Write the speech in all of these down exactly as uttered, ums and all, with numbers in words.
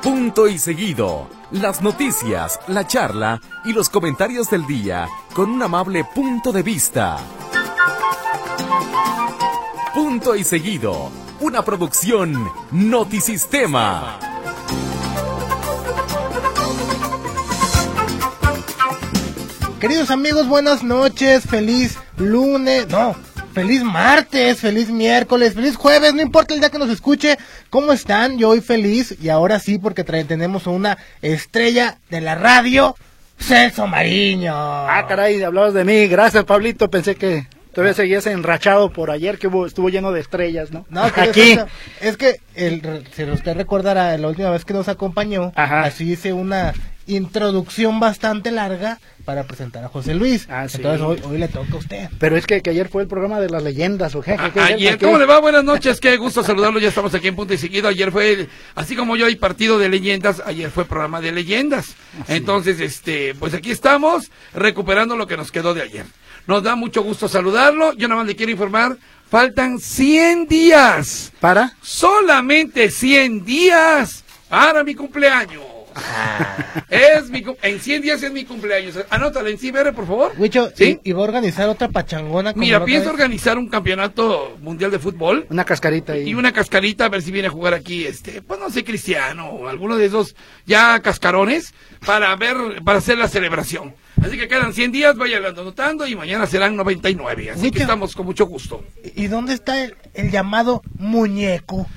Punto y seguido. Las noticias, la charla y los comentarios del día con un amable punto de vista. Punto y seguido. Una producción Notisistema. Queridos amigos, buenas noches, feliz lunes, no, feliz martes, feliz miércoles, feliz jueves, no importa el día que nos escuche, ¿cómo están? Yo hoy feliz, y ahora sí, porque trae, tenemos a una estrella de la radio, Celso Mariño. Ah, caray, hablabas de mí, gracias Pablito, pensé que todavía seguías enrachado por ayer, que hubo, estuvo lleno de estrellas, ¿no? No, aquí. Es, es que, el, si usted recordará, la última vez que nos acompañó, Ajá. así hice una introducción bastante larga para presentar a José Luis. Ah, sí. Entonces hoy, hoy le toca a usted. Pero es que, que ayer fue el programa de las leyendas, ¿o qué? A, ayer, ¿cómo le va? Buenas noches, qué gusto saludarlo, ya estamos aquí en Punto y Seguido. Ayer fue, el, así como yo hay partido de leyendas, ayer fue programa de leyendas. Así. Entonces, este, pues aquí estamos, recuperando lo que nos quedó de ayer. Nos da mucho gusto saludarlo, yo nada más le quiero informar, faltan cien días. ¿Para? Solamente cien días para mi cumpleaños. Ah. Es mi en cien días es mi cumpleaños. Anótalo en Ciber, por favor. Wicho, ¿sí? ¿Y, y va a organizar otra pachangona? Como Mira, pienso organizar un campeonato mundial de fútbol. Una cascarita ahí. Y una cascarita, a ver si viene a jugar aquí, este, pues no sé, Cristiano o alguno de esos ya cascarones para ver, para hacer la celebración. Así que quedan cien días, vayan anotando y mañana serán noventa y nueve. Así Wicho, que estamos con mucho gusto. ¿Y dónde está el, el llamado muñeco?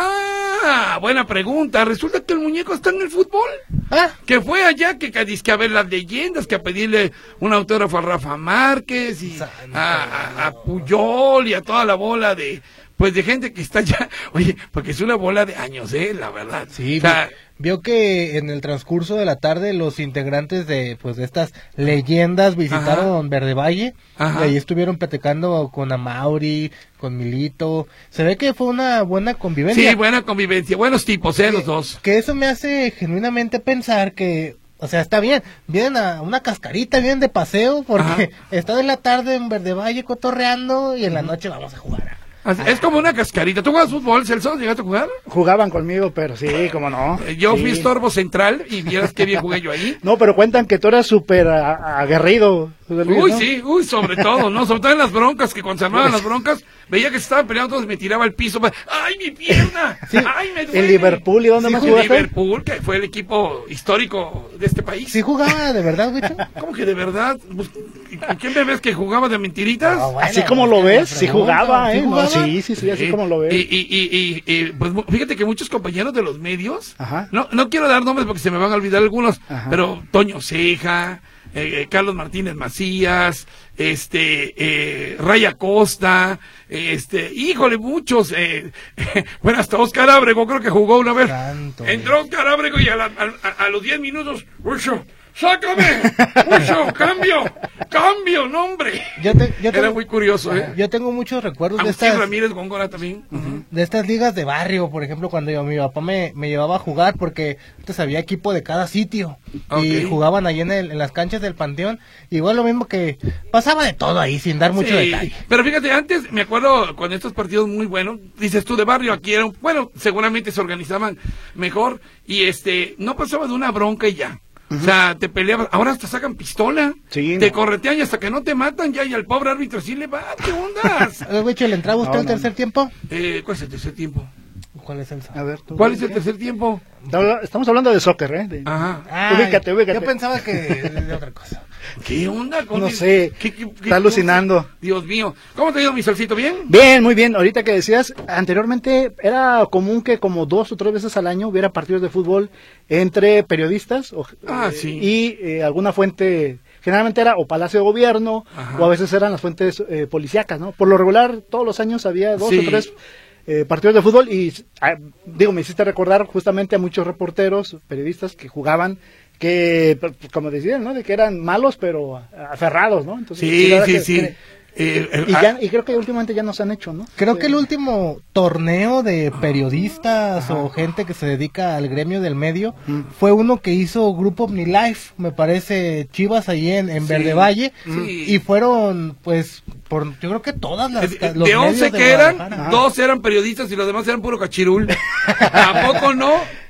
Ah, buena pregunta. Resulta que el muñeco está en el fútbol. ¿Ah? Que fue allá que, que, que a ver las leyendas, que a pedirle un autógrafo a Rafa Márquez y a, a, a Puyol y a toda la bola de, pues de gente que está allá. Oye, porque es una bola de años, eh, la verdad. Sí, o sea, vio que en el transcurso de la tarde los integrantes de pues de estas leyendas visitaron Ajá. Verde Valle Ajá. y ahí estuvieron platicando con Amaury, con Milito. Se ve que fue una buena convivencia. Sí, buena convivencia, buenos tipos, eh, que, los dos. Que eso me hace genuinamente pensar que, o sea, está bien, vienen a una cascarita, vienen de paseo, porque Ajá. están en la tarde en Verde Valle cotorreando y en la noche vamos a jugar. Es como una cascarita. ¿Tú juegas fútbol, Celso? ¿Llegaste a jugar? Jugaban conmigo, pero sí, como no. Yo sí. fui estorbo central y vieras qué bien jugué yo ahí. No, pero cuentan que tú eras súper aguerrido. Luis, uy, ¿no? Sí, uy, sobre todo, ¿no? Sobre todo en las broncas, que cuando se armaban las broncas, veía que se estaban peleando todos, me tiraba al piso. ¡Ay, mi pierna! Sí. ¡Ay, me duele! ¿En Liverpool y dónde sí, más jugaste? Liverpool, que fue el equipo histórico de este país. ¿Sí jugaba de verdad, güey? ¿Cómo que de verdad? ¿Quién me ves que jugaba de mentiritas? No, bueno, así como lo ves, sí jugaba, ¿eh? ¿Sí, jugaba? No, sí, sí, sí, así sí. como lo ves. Y, y, y, y, y pues fíjate que muchos compañeros de los medios, Ajá. no no quiero dar nombres porque se me van a olvidar algunos, Ajá. pero Toño Ceja, eh, eh, Carlos Martínez Macías, este, eh, Raya Costa, este, híjole, muchos, eh, bueno, hasta Oscar Ábrego creo que jugó una vez. Santo Entró Oscar Ábrego y a, la, a, a los diez minutos, ¡Ucho! ¡Sácame! ¡Ucho! ¡Cambio! ¡Cambio! ¡No, hombre! Yo te, yo Era tengo, muy curioso, ¿eh? Yo tengo muchos recuerdos Agustín de estas... Ramírez Góngora también. Uh-huh. De estas ligas de barrio, por ejemplo, cuando yo, mi papá me, me llevaba a jugar, porque antes había equipo de cada sitio. Okay. Y jugaban ahí en, el, en las canchas del Panteón. Igual lo mismo que pasaba de todo ahí, sin dar mucho sí, detalle. Pero fíjate, antes me acuerdo con estos partidos muy buenos, dices tú de barrio, aquí eran, bueno, seguramente se organizaban mejor, y este, no pasaba de una bronca y ya. Uh-huh. O sea, te peleabas, ahora hasta sacan pistola, sí, te no. corretean y hasta que no te matan ya, y al pobre árbitro sí le va, ¿qué ondas? Oye, ¿le entraba usted no, al tercer no. tiempo? Eh, ¿cuál es el tercer tiempo? ¿Cuál es el A ver, ¿tú ¿Cuál es el tercer tiempo? Estamos hablando de soccer, ¿eh? De... Ajá. Ah, ubícate, ubícate. Yo pensaba que de otra cosa. ¿Qué onda con No sé, ¿Qué, qué, qué está alucinando. Cosa? Dios mío. ¿Cómo te ha ido, mi Solcito? ¿Bien? Bien, muy bien. Ahorita que decías, anteriormente era común que como dos o tres veces al año hubiera partidos de fútbol entre periodistas o, ah, eh, sí. y eh, alguna fuente, generalmente era o Palacio de Gobierno, Ajá. o a veces eran las fuentes eh, policíacas, ¿no? Por lo regular, todos los años había dos sí. o tres eh, partidos de fútbol y, ah, digo, me hiciste recordar justamente a muchos reporteros, periodistas que jugaban, que, como decían, ¿no? De que eran malos, pero aferrados, ¿no? Entonces, sí, sí, que, sí. Que, Eh, eh, y, ya, y creo que últimamente ya no se han hecho, ¿no? Creo sí. que el último torneo de periodistas Ajá. o gente que se dedica al gremio del medio mm. fue uno que hizo Grupo OmniLife, me parece, Chivas ahí en, en sí. Verde Valle, sí. y fueron, pues, por yo creo que todas las... De, los de once que eran, dos eran periodistas y los demás eran puro cachirul. ¿A poco no?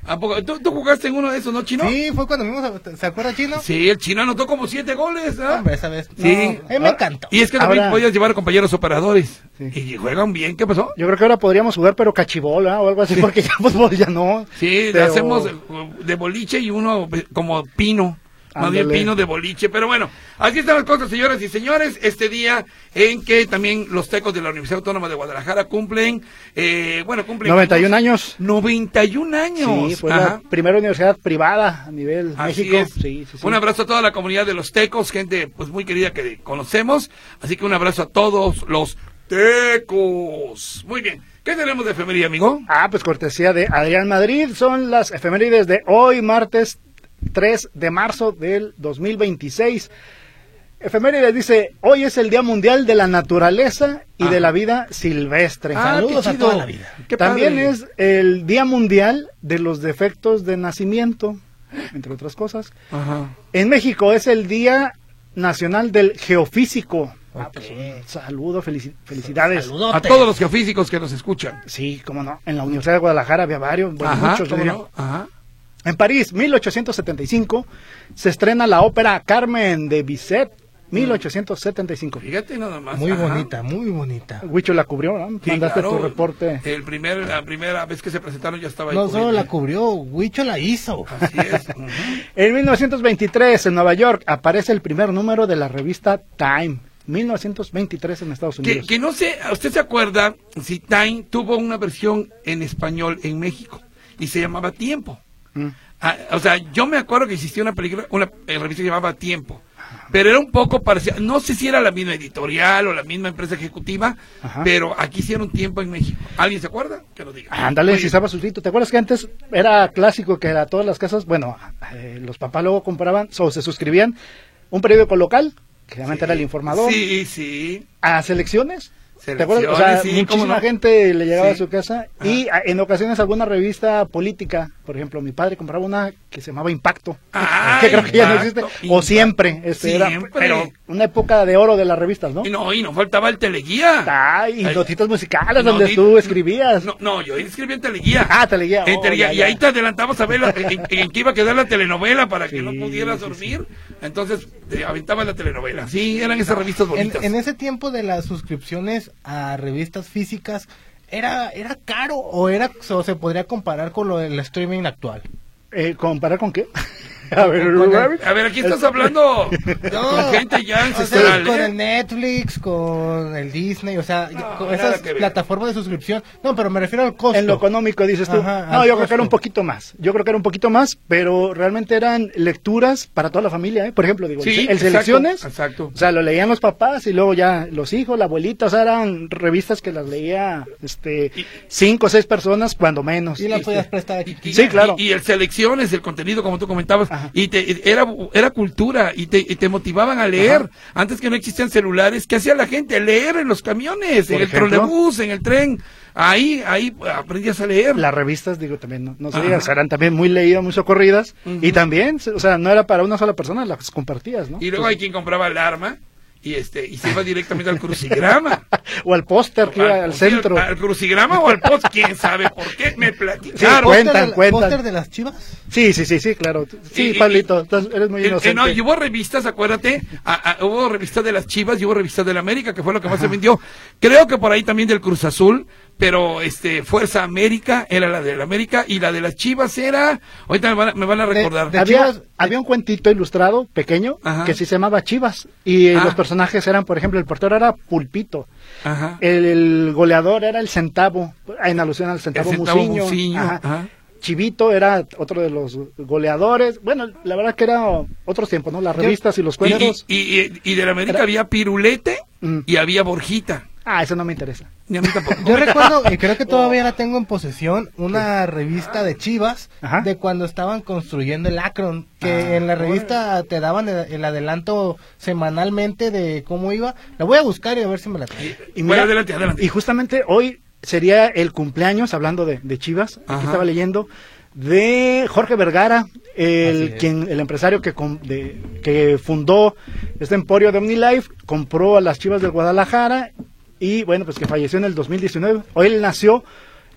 ¿A poco? ¿Tú, ¿Tú jugaste en uno de esos, no, Chino? Sí, fue cuando fuimos a... ¿Se acuerda, Chino? Sí, el Chino anotó como siete goles, ¿ah? Hombre, esa vez. Sí. No, a mí me encantó. Y es que también Ahora... podías llevar a compañeros operadores. Sí. Y juegan bien, ¿qué pasó? Yo creo que ahora podríamos jugar, pero cachibol, ¿eh? O algo así, porque ya fútbol ya no. Sí, pero... hacemos de boliche y uno como pino. Más bien pino de boliche, pero bueno, así están las cosas, señoras y señores, este día en que también los Tecos de la Universidad Autónoma de Guadalajara cumplen, eh, bueno, cumplen... noventa y un años. noventa y un años. Sí, fue Ajá. la primera universidad privada a nivel así México. Es. Sí, sí, sí. Un abrazo a toda la comunidad de los Tecos, gente pues muy querida que conocemos, así que un abrazo a todos los Tecos. Muy bien. ¿Qué tenemos de efeméride, amigo? Ah, pues cortesía de Adrián Madrid, son las efemérides de hoy, martes tres de marzo del dos mil veintiséis. Efemérides dice, hoy es el Día Mundial de la Naturaleza y Ajá. de la Vida Silvestre. Ah, saludos a toda la vida. Qué También padre. Es el Día Mundial de los Defectos de Nacimiento, entre otras cosas. Ajá. En México es el Día Nacional del Geofísico. Okay. Ah, pues un saludo, felici felicidades. Saludote. A todos los geofísicos que nos escuchan. Sí, cómo no. En la Universidad de Guadalajara había varios, bueno, Ajá, muchos. ¿cómo no? Ajá. En París, mil ochocientos setenta y cinco, se estrena la ópera Carmen de Bizet, mil ochocientos setenta y cinco. Fíjate nada más. Muy Ajá. bonita, muy bonita. Huicho la cubrió, ¿no? Sí, Mandaste claro. tu reporte. El primer, la primera vez que se presentaron ya estaba ahí. No solo la cubrió, Huicho la hizo. Así es. Uh-huh. En mil novecientos veintitrés, en Nueva York, aparece el primer número de la revista Time. mil novecientos veintitrés en Estados Unidos. Que, que no sé, ¿usted se acuerda si Time tuvo una versión en español en México? Y se llamaba Tiempo. Mm. Ah, o sea, yo me acuerdo que existía una película, una eh, revista que se llamaba Tiempo, pero era un poco parecida, no sé si era la misma editorial o la misma empresa ejecutiva, Ajá. pero aquí hicieron Tiempo en México. ¿Alguien se acuerda? Que lo diga. Ándale, si estaba suscrito. ¿Te acuerdas que antes era clásico que a todas las casas, bueno, eh, los papás luego compraban o se suscribían un periódico local, que realmente sí. era El Informador? Sí, sí. A selecciones. ¿Te acuerdas? O sea, sí, muchísima no? gente le llegaba sí. a su casa Ajá. y a, en ocasiones alguna revista política, por ejemplo, mi padre compraba una que se llamaba Impacto, ah, que creo que ya no existe, Impacto. o Siempre, este siempre. Era, pero una época de oro de las revistas, ¿no? Y no, y no faltaba el Teleguía. Ah, y notitas musicales no, donde tú escribías. No, no, yo escribía en Teleguía. Ah, Teleguía. En oh, teleguía. Ya, y ya. ahí te adelantabas a ver la, en, en qué iba a quedar la telenovela para que sí, no pudieras sí, dormir. Sí. Entonces, te aventabas la telenovela. Sí, eran esas revistas bonitas. En, en ese tiempo de las suscripciones a revistas físicas, ¿era era caro o era o se podría comparar con lo del streaming actual? Eh, ¿Comparar con qué? A ver, el, a ver, aquí estás hablando no, con gente ya ancestral. O sea, con el Netflix, con el Disney, o sea, no, con esas plataformas de suscripción. No, pero me refiero al costo. En lo económico, dices tú. Ajá, no, yo costo. creo que era un poquito más. Yo creo que era un poquito más, pero realmente eran lecturas para toda la familia, ¿eh? Por ejemplo, digo, sí, el exacto, Selecciones. Exacto. O sea, lo leían los papás y luego ya los hijos, la abuelita. O sea, eran revistas que las leía este y, cinco o seis personas, cuando menos. Y las este, podías prestar aquí. Y, sí, claro. Y, y el Selecciones, el contenido, como tú comentabas. Ajá. Y te, era era cultura y te, y te motivaban a leer. Ajá. Antes que no existían celulares, ¿qué hacía la gente? Leer en los camiones, en el trolebús, en el tren. Ahí, ahí aprendías a leer. Las revistas, digo, también no, no se digan, eran también muy leídas, muy socorridas. Uh-huh. Y también, o sea, no era para una sola persona, las compartías, ¿no? Y luego Entonces, hay quien compraba el arma. Y este y se iba directamente al crucigrama. O al póster que iba al, al centro. ¿Al crucigrama o al póster? ¿Quién sabe por qué? Me platicaron. Sí, cuentan, cuentan. ¿Póster de las Chivas? Sí, sí, sí, sí, claro. Sí, y, Pablito, estás, eres muy inocente. Eh, no, y hubo revistas, acuérdate, a, a, hubo revistas de las Chivas y hubo revistas de la América, que fue lo que más Ajá. se vendió. Creo que por ahí también del Cruz Azul, pero este Fuerza América era la de la América y la de las Chivas era, ahorita me van a, me van a recordar. De, de había, Chivas, había un cuentito ilustrado pequeño Ajá. que sí se llamaba Chivas y ah. los personajes eran, por ejemplo, el portero era Pulpito, Ajá. El, el goleador era el Centavo, en alusión al Centavo, el centavo Muciño, Muciño. Ajá. Ajá. Chivito era otro de los goleadores. Bueno, la verdad que era otros tiempos, ¿no? Las revistas y los cuentos. Y, y, y, y de la América era... había Pirulete mm. y había Borjita. Ah, eso no me interesa. Ni a mí tampoco. Yo recuerdo, y creo que todavía la tengo en posesión, una revista de Chivas Ajá. de cuando estaban construyendo el Akron, que ah, en la revista te daban el, el adelanto semanalmente de cómo iba. La voy a buscar y a ver si me la traigo. Y, y, mira, adelante, adelante. Y justamente hoy sería el cumpleaños, hablando de, de Chivas, Ajá. aquí estaba leyendo, de Jorge Vergara, el quien el empresario que com, de, que fundó este emporio de OmniLife, compró a las Chivas del Guadalajara y bueno, pues que falleció en el dos mil diecinueve. Hoy él nació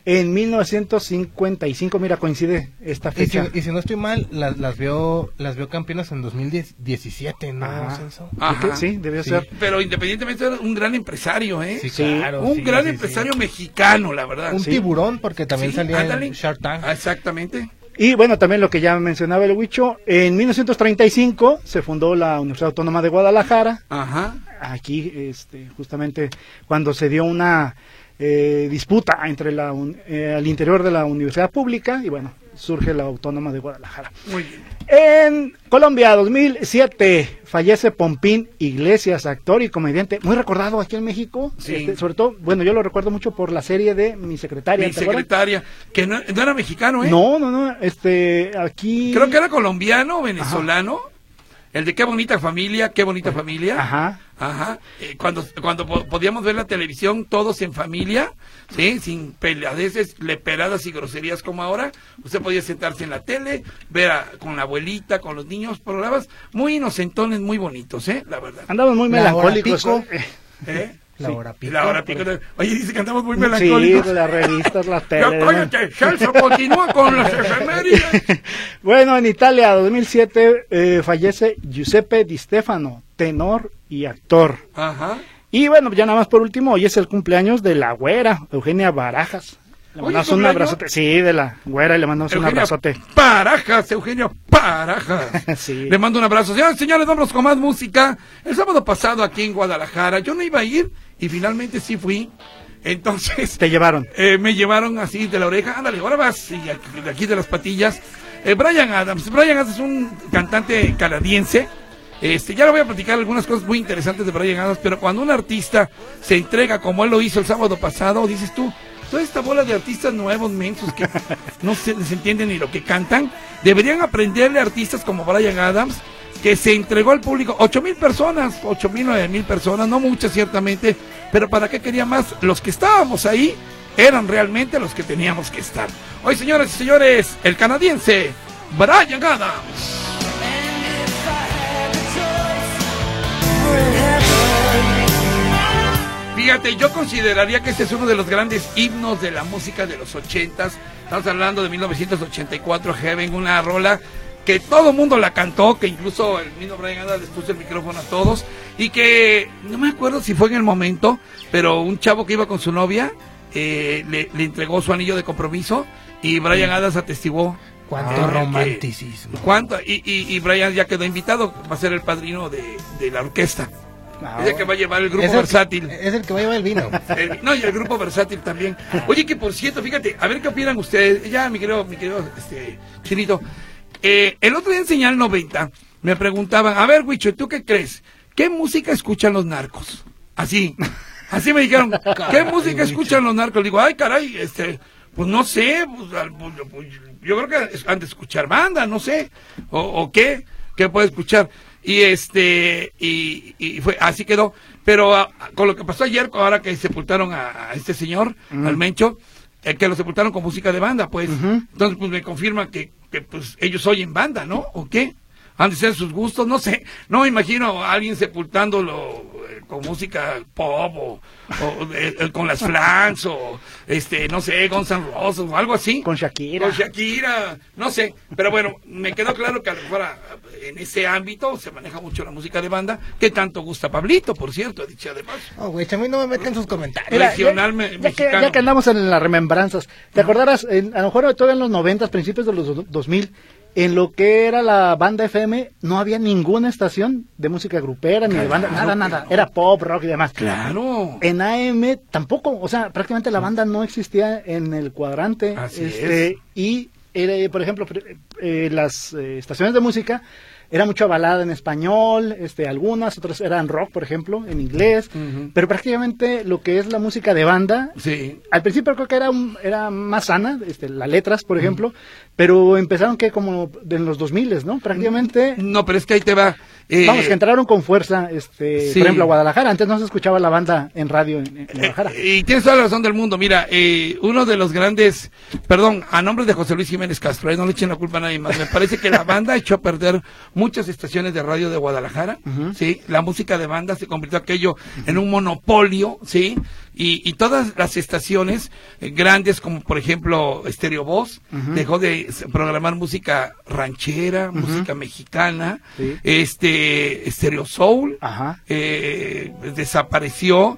en mil novecientos cincuenta y cinco, mira, coincide esta fecha. Y si, y si no estoy mal, las, las vio las vio campeonas en dos mil diecisiete, ¿no? Ajá. Ajá. Sí, debió Sí. ser. Pero independientemente era un gran empresario, ¿eh? Sí, Sí, claro. un sí, gran sí, empresario sí. mexicano, la verdad. Un Sí. tiburón, porque también Sí, salía ándale. en Shark Tank. Ah, exactamente. Y bueno, también lo que ya mencionaba el Huicho, en mil novecientos treinta y cinco se fundó la Universidad Autónoma de Guadalajara. Ajá. Aquí, este, justamente cuando se dio una eh, disputa entre la un- eh, al interior de la universidad pública y bueno, surge la Autónoma de Guadalajara. Muy bien. En Colombia, dos mil siete, fallece Pompín Iglesias, actor y comediante, muy recordado aquí en México, Sí. este, sobre todo, bueno, yo lo recuerdo mucho por la serie de Mi Secretaria. Mi ¿te acuerdas? secretaria, que no, no era mexicano, ¿eh? No, no, no, este, aquí... Creo que era colombiano, venezolano. El de Qué bonita familia, qué bonita familia. Ajá. Ajá. Eh, cuando cuando po- podíamos ver la televisión todos en familia, ¿sí? Sin peleadeces, leperadas y groserías como ahora. Usted podía sentarse en la tele, ver a- con la abuelita, con los niños, programas muy inocentones, muy bonitos, ¿eh? La verdad. Andamos muy La hora melancólicos. pico. ¿eh? ¿Eh? La Sí. hora pico. La hora pico. de- Oye, dice que andamos muy Sí, melancólicos. las revistas, las Ya tele. cállate, Celso, continúa con las efemérides. Bueno, en Italia, dos mil siete, eh, fallece Giuseppe Di Stefano, tenor y actor. Ajá. Y bueno, ya nada más por último, hoy es el cumpleaños de la güera, Eugenia Barajas. Le ¿Hoy mandamos es un cumpleaños? abrazote. Sí, de la güera, y le mandamos un Eugenia abrazote. Parajas, Eugenio Parajas. Sí. Le mando un abrazo. Señores, señores, vámonos con más música. El sábado pasado aquí en Guadalajara, yo no iba a ir y finalmente sí fui. Entonces, Te llevaron. eh, me llevaron así de la oreja. Ándale, ahora vas. Y aquí, de aquí de las patillas. Eh, Bryan Adams. Bryan Adams es un cantante canadiense. Este, ya le voy a platicar algunas cosas muy interesantes de Bryan Adams, pero cuando un artista se entrega como él lo hizo el sábado pasado, dices tú, toda esta bola de artistas nuevos, mensos, que no se les entiende ni lo que cantan, deberían aprenderle a artistas como Bryan Adams, que se entregó al público, ocho mil personas, ocho mil, nueve mil personas, no muchas ciertamente, pero ¿para qué quería más? Los que estábamos ahí eran realmente los que teníamos que estar. Hoy, señoras y señores, el canadiense Bryan Adams. Fíjate, yo consideraría que este es uno de los grandes himnos de la música de los ochentas. Estamos hablando de mil novecientos ochenta y cuatro, Heaven, una rola que todo el mundo la cantó, que incluso el mismo Bryan Adams les puso el micrófono a todos, y que no me acuerdo si fue en el momento, pero un chavo que iba con su novia eh, le, le entregó su anillo de compromiso y Bryan Adams atestiguó. Cuánto eh, que- romanticismo. ¿Cuánto? Y, y, y Bryan ya quedó invitado, va a ser el padrino de, de la orquesta. Ah, Es el que va a llevar el grupo Es el- versátil. Es el que va a llevar el vino. El- no, y el grupo versátil también. Oye, que por cierto, fíjate, a ver qué opinan ustedes. Ya, mi querido, mi querido este, Chinito. Eh, el otro día en Señal noventa me preguntaban, a ver, Huicho, ¿tú qué crees? ¿Qué música escuchan los narcos? Así, así me dijeron, ¿qué Caray, música Huicho. escuchan los narcos? Digo, ay, caray, este, pues no sé, pues, al- pues, pues, yo creo que es- han de escuchar banda, no sé, o, o qué, qué puede escuchar. Y este, y, y fue, así quedó. Pero ah, con lo que pasó ayer, ahora que sepultaron a, a este señor, al Mencho, eh, que lo sepultaron con música de banda, pues. Entonces, pues me confirma que, que pues ellos oyen banda, ¿no? ¿O qué? Han de ser sus gustos, no sé. No me imagino a alguien sepultándolo eh, con música pop o, o, eh, eh, con las Flans o, este, no sé, Guns N' Roses o algo así. Con Shakira. Con Shakira, no sé. Pero bueno, me quedó claro que a lo mejor ah, en ese ámbito se maneja mucho la música de banda, que tanto gusta Pablito, por cierto, dicho de paso. Oh, güey, a mí no me meten sus comentarios. Mira, regional ya, me- ya que, mexicano. ya que andamos en las remembranzas, ¿te acordarás? En- a lo mejor todavía en los noventas, principios de los do- dos mil, en lo que era la banda F M, no había ninguna estación de música grupera, ni de banda, nada, nada. Era pop, rock y demás. Claro. En A M tampoco, o sea, prácticamente la banda no existía en el cuadrante. Así este, es. Y, era, por ejemplo, pre- eh, las eh, estaciones de música era mucha balada en español, este, algunas, otras eran rock, por ejemplo, en inglés, Ujú. pero prácticamente lo que es la música de banda, Sí. al principio creo que era un- era más sana, este, las letras, por ejemplo, pero empezaron que como en los dos mil, ¿no? Prácticamente... No, pero es que ahí te va. Eh, Vamos, que entraron con fuerza, este, sí. por ejemplo, a Guadalajara. Antes no se escuchaba la banda en radio en, en Guadalajara. Eh, y tienes toda la razón del mundo. Mira, eh, uno de los grandes, perdón, a nombre de José Luis Jiménez Castro, eh, no le echen la culpa a nadie más. Me parece que la banda echó a perder muchas estaciones de radio de Guadalajara, uh-huh. ¿sí? La música de banda se convirtió aquello uh-huh. en un monopolio, ¿sí? Y, y todas las estaciones eh, grandes, como por ejemplo Stereo Voz, uh-huh. dejó de programar música ranchera, uh-huh. música mexicana, sí. este Stereo Soul, uh-huh. eh, desapareció,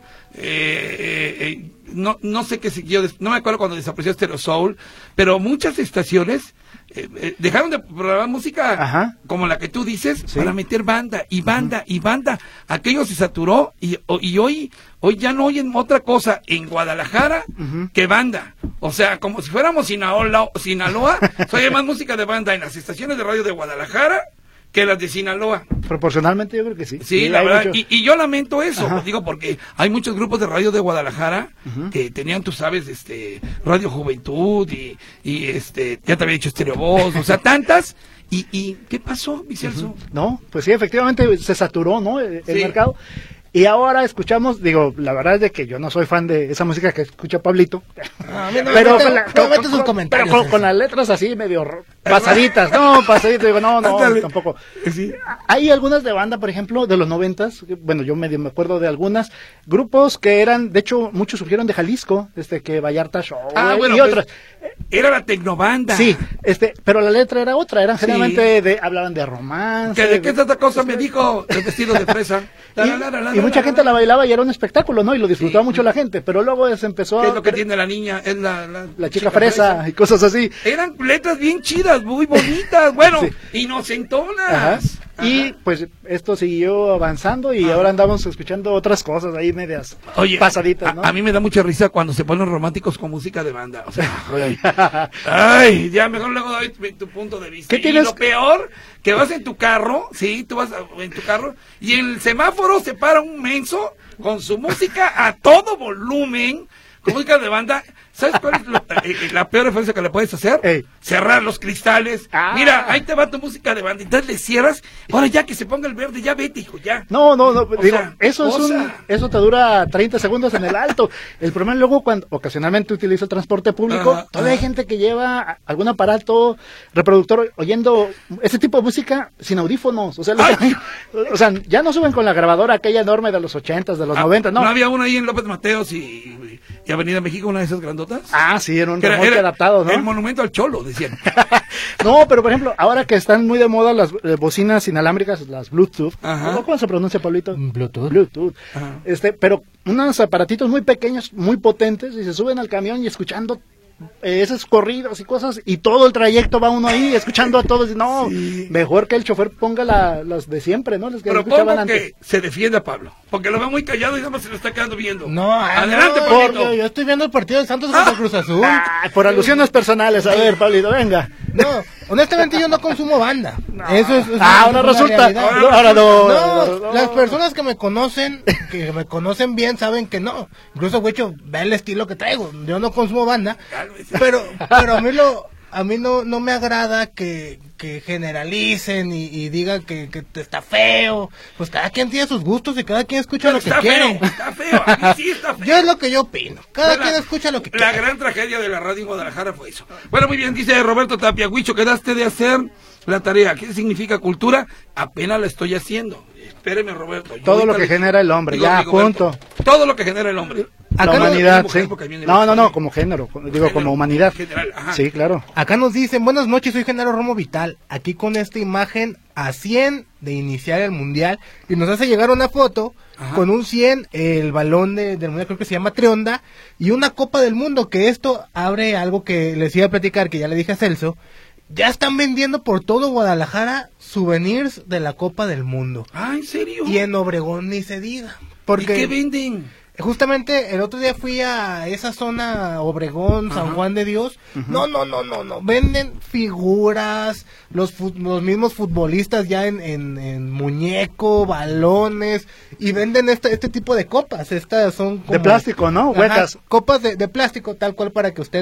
eh, eh, no no sé qué siguió, no me acuerdo cuando desapareció Stereo Soul, pero muchas estaciones Eh, eh, dejaron de programar música Ajá. como la que tú dices sí. para meter banda y banda uh-huh. y banda. Aquello se saturó y, o, y hoy hoy ya no oyen otra cosa en Guadalajara uh-huh. que banda. O sea, como si fuéramos Sinaloa, Sinaloa se oye más música de banda en las estaciones de radio de Guadalajara que las de Sinaloa. Proporcionalmente yo creo que sí. Sí, sí la verdad, mucho... y, y yo lamento eso, pues digo, porque hay muchos grupos de radio de Guadalajara uh-huh. que tenían, tú sabes, este, Radio Juventud y, y este, ya te había dicho Stereo Voz, o sea, tantas, y, y ¿qué pasó, mi Celso? Uh-huh. No, pues sí, efectivamente se saturó, ¿no? El, el sí. mercado. Y ahora escuchamos, digo, la verdad es de que yo no soy fan de esa música que escucha Pablito. No, no, pero con, la, con, con, sus comentarios, pero con, con las letras así medio pasaditas, no, pasaditas, digo, no, no, Ándale. tampoco. Sí. Hay algunas de banda, por ejemplo, de los noventas, bueno, yo medio me acuerdo de algunas, grupos que eran, de hecho, muchos surgieron de Jalisco, este, que Vallarta Show ah, bueno, y pues, otros. Era la tecnobanda. Sí, este, pero la letra era otra, eran generalmente sí. de, hablaban de romance. ¿Que ¿De qué es otra cosa me dijo el vestido de fresa? La, la, la, la, la, y mucha la, gente la bailaba y era un espectáculo, ¿no? Y lo disfrutaba sí. mucho la gente, pero luego se empezó a... ¿Qué es lo que tiene la niña? Es la, la, la chica, chica fresa, fresa y cosas así. Eran letras bien chidas, muy bonitas, bueno, sí. inocentonas. Ajá. Ajá. Y pues esto siguió avanzando y Ajá. ahora andamos escuchando otras cosas ahí medias Oye, pasaditas, ¿no? A, a mí me da mucha risa cuando se ponen románticos con música de banda. O sea, ay, ya mejor luego doy tu punto de vista. ¿Qué tienes? Y lo peor, que vas en tu carro, sí, tú vas en tu carro, y en el semáforo se para un menso con su música a todo volumen, con música de banda. ¿Sabes cuál es lo, eh, la peor referencia que le puedes hacer? Ey. Cerrar los cristales. Ah. Mira, ahí te va tu música de banda. Entonces le cierras. Ahora ya que se ponga el verde, ya vete, hijo, ya. No, no, no. O digo, sea, eso cosa. es un, eso te dura treinta segundos en el alto. El problema luego cuando ocasionalmente utilizo el transporte público, ajá, todavía ajá. hay gente que lleva algún aparato reproductor oyendo ese tipo de música sin audífonos. O sea, lo que, o sea, ya no suben con la grabadora aquella enorme de los ochentas, de los ah, noventas, no. No había una ahí en López Mateos y, y Avenida México, una de esas grandotas. Ah, sí, era un remolque adaptado, ¿no? El monumento al cholo, decían. No, pero por ejemplo, ahora que están muy de moda las eh, bocinas inalámbricas, las Bluetooth, ¿no? ¿Cómo se pronuncia, Pablito? Bluetooth. Bluetooth. Ajá. Este, pero unos aparatitos muy pequeños, muy potentes, y se suben al camión y escuchando eh, esos corridos y cosas, y todo el trayecto va uno ahí escuchando a todos, y no, sí. mejor que el chofer ponga la, las de siempre, ¿no? Las que pero escuchaban antes. Que se defienda a Pablo, porque lo veo muy callado y nada más se lo está quedando viendo. No, adelante, no, Pablito. Yo, yo estoy viendo el partido de Santos contra ah. Cruz Azul. Ah, por alusiones personales, a ver, Pablito, venga. No, honestamente yo no consumo banda. No. Eso es. Eso ah, ahora resulta. Ahora no, no, no, no. Las personas que me conocen, que me conocen bien, saben que no. Incluso, güecho, ve el estilo que traigo. Yo no consumo banda. Pero, pero a mí lo, a mí no, no me agrada que, que generalicen y, y digan que, que está feo. Pues cada quien tiene sus gustos y cada quien escucha pero lo que está quiere. Feo, está feo, a mí sí está feo. Yo es lo que yo opino. Cada la, quien escucha lo que la quiere. La gran tragedia de la radio en Guadalajara fue eso. Bueno, muy bien, dice Roberto Tapia, Huicho, quedaste de hacer la tarea. ¿Qué significa cultura? Apenas la estoy haciendo. Espéreme, Roberto. Yo todo lo que genera el hombre, digo, ya, digo, punto. Todo lo que genera el hombre. La acá humanidad, sí. No, no, no, como género, digo, género, como humanidad. General, sí, claro. Acá nos dicen, buenas noches, soy Genaro Romo Vital, aquí con esta imagen a cien de iniciar el Mundial, y nos hace llegar una foto ajá. con un cien, el balón de, del Mundial creo que se llama Trionda, y una Copa del Mundo, que esto abre algo que les iba a platicar, que ya le dije a Celso. Ya están vendiendo por todo Guadalajara souvenirs de la Copa del Mundo. Ah, ¿en serio? Y en Obregón ni se diga. Porque ¿y qué venden? Justamente el otro día fui a esa zona Obregón, San Ajá. Juan de Dios. Uh-huh. No, no, no, no, no. Venden figuras, los fu- los mismos futbolistas ya en, en, en muñeco, balones, y venden este este tipo de copas. Estas son como, de plástico, ¿no? Huecas. Ajá, copas de, de plástico, tal cual para que usted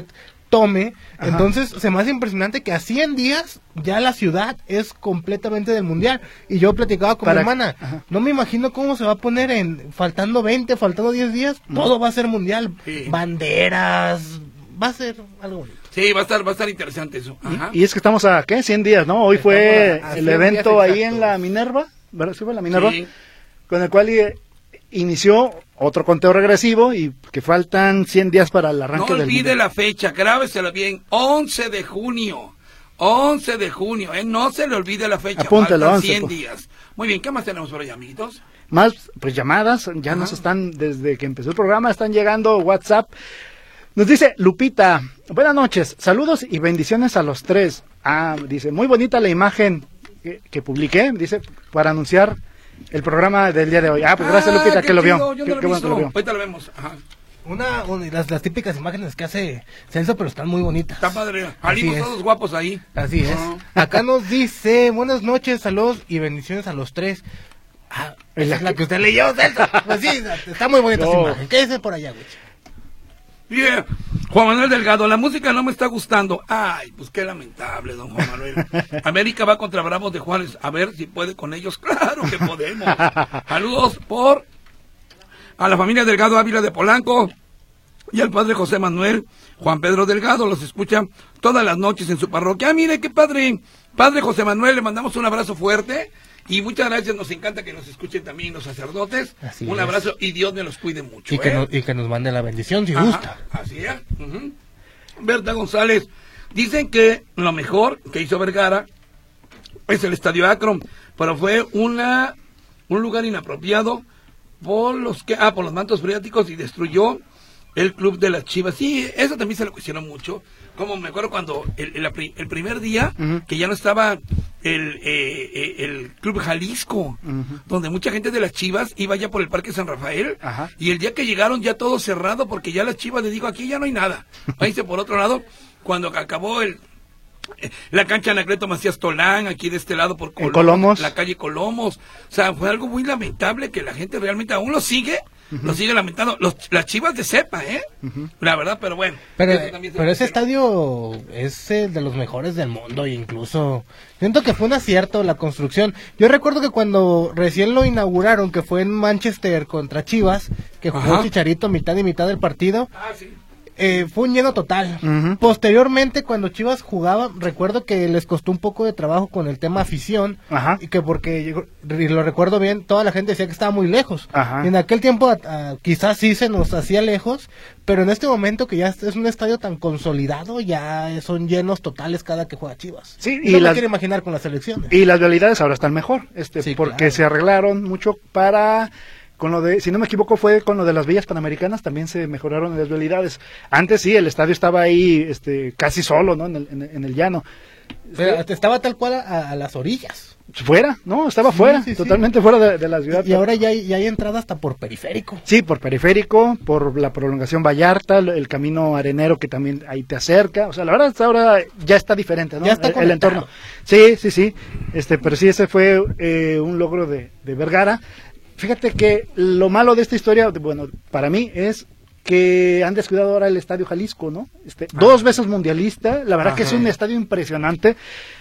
tome. Ajá. Entonces se me hace impresionante que a cien días ya la ciudad es completamente del mundial. Y yo platicaba con Para... mi hermana, Ajá. no me imagino cómo se va a poner en faltando veinte, faltando diez días, no. todo va a ser mundial. Sí. Banderas, va a ser algo bonito. Sí, va a estar, va a estar interesante eso. Ajá. Y, y es que estamos a, ¿qué? cien días, ¿no? Hoy estamos fue a, a el evento ahí en la Minerva, ¿verdad? Sí fue la Minerva, sí. Con el cual eh, inició otro conteo regresivo y que faltan cien días para el arranque del... No olvide la fecha, grábesela bien, once de junio, once de junio, ¿eh? No se le olvide la fecha, apúntelo, faltan once, cien pues. días. Muy bien, ¿qué más tenemos por allá, amiguitos? Más, pues llamadas, ya Ajá. nos están, desde que empezó el programa, están llegando WhatsApp. Nos dice Lupita, buenas noches, saludos y bendiciones a los tres. Ah, dice, muy bonita la imagen que, que publiqué, dice, para anunciar el programa del día de hoy. Ah, pues gracias ah, Lupita, que lo chido, vio. Yo qué, no lo qué bueno que lo vio. Ahorita lo vemos. Ajá. Una, una las, las típicas imágenes que hace Celso, pero están muy bonitas. Está padre, salimos todos guapos ahí. Así es. Uh-huh. Acá nos dice, buenas noches, saludos y bendiciones a los tres. Ah, esa es la que usted leyó, Celso. Pues sí, está muy bonita no. esa imagen. ¿Qué dice por allá, güey? Bien, Juan Manuel Delgado, la música no me está gustando. Ay, pues qué lamentable, don Juan Manuel. América va contra Bravos de Juárez, a ver si puede con ellos. Claro que podemos. Saludos por a la familia Delgado Ávila de Polanco y al padre José Manuel Juan Pedro Delgado, los escuchan todas las noches en su parroquia. Ah, mire qué padre, padre José Manuel, le mandamos un abrazo fuerte. Y muchas gracias, nos encanta que nos escuchen también los sacerdotes. Así un es. Abrazo y Dios me los cuide mucho. Y, ¿eh? que, nos, y que nos mande la bendición si Ajá, gusta. Así es. Uh-huh. Berta González, dicen que lo mejor que hizo Vergara es el Estadio Akron, pero fue una un lugar inapropiado por los que ah por los mantos freáticos y destruyó el club de las Chivas. Sí, eso también se lo cuestionó mucho. Como me acuerdo cuando el, el, el primer día uh-huh. que ya no estaba el, eh, el Club Jalisco, uh-huh. donde mucha gente de las Chivas iba ya por el Parque San Rafael, uh-huh. y el día que llegaron ya todo cerrado porque ya las Chivas les digo, aquí ya no hay nada. Váyanse por otro lado, cuando acabó el la cancha Anacleto Macías Tolán, aquí de este lado por Colomos, Colomos, la calle Colomos. O sea, fue algo muy lamentable que la gente realmente aún lo sigue. Uh-huh. Lo sigue lamentando. Los, las Chivas de cepa, ¿eh? Uh-huh. La verdad, pero bueno. Pero, pero ese estadio es el de los mejores del mundo e incluso siento que fue un acierto la construcción. Yo recuerdo que cuando recién lo inauguraron, que fue en Manchester contra Chivas, que jugó Ajá. Chicharito mitad y mitad del partido. Ah, sí. Eh, fue un lleno total. Uh-huh. Posteriormente, cuando Chivas jugaba, recuerdo que les costó un poco de trabajo con el tema afición. Ajá. Y que porque, y lo recuerdo bien, toda la gente decía que estaba muy lejos. Ajá. Y en aquel tiempo a, a, quizás sí se nos hacía lejos, pero en este momento que ya es un estadio tan consolidado, ya son llenos totales cada que juega Chivas. Sí, y no me quiero imaginar con las elecciones. Y las realidades ahora están mejor, este, sí, porque claro. se arreglaron mucho para... Con lo de, si no me equivoco, fue con lo de las villas panamericanas, también se mejoraron las vialidades. Antes sí, el estadio estaba ahí, este, casi solo, ¿no? En el, en, en el llano. Pero sí. Estaba tal cual a, a las orillas. Fuera, no, estaba sí, fuera, sí, totalmente sí. fuera de, de la ciudad. Y ahora ya hay, ya hay entrada hasta por periférico. Sí, por periférico, por la prolongación Vallarta, el camino arenero que también ahí te acerca. O sea, la verdad, ahora ya está diferente, ¿no? Ya está el, el entorno. Sí, sí, sí. Este, pero sí, ese fue eh, un logro de, de Vergara. Fíjate que lo malo de esta historia, bueno, para mí es que han descuidado ahora el Estadio Jalisco, ¿no? Este, ah. Dos veces mundialista, la verdad Ajá. que es un estadio impresionante.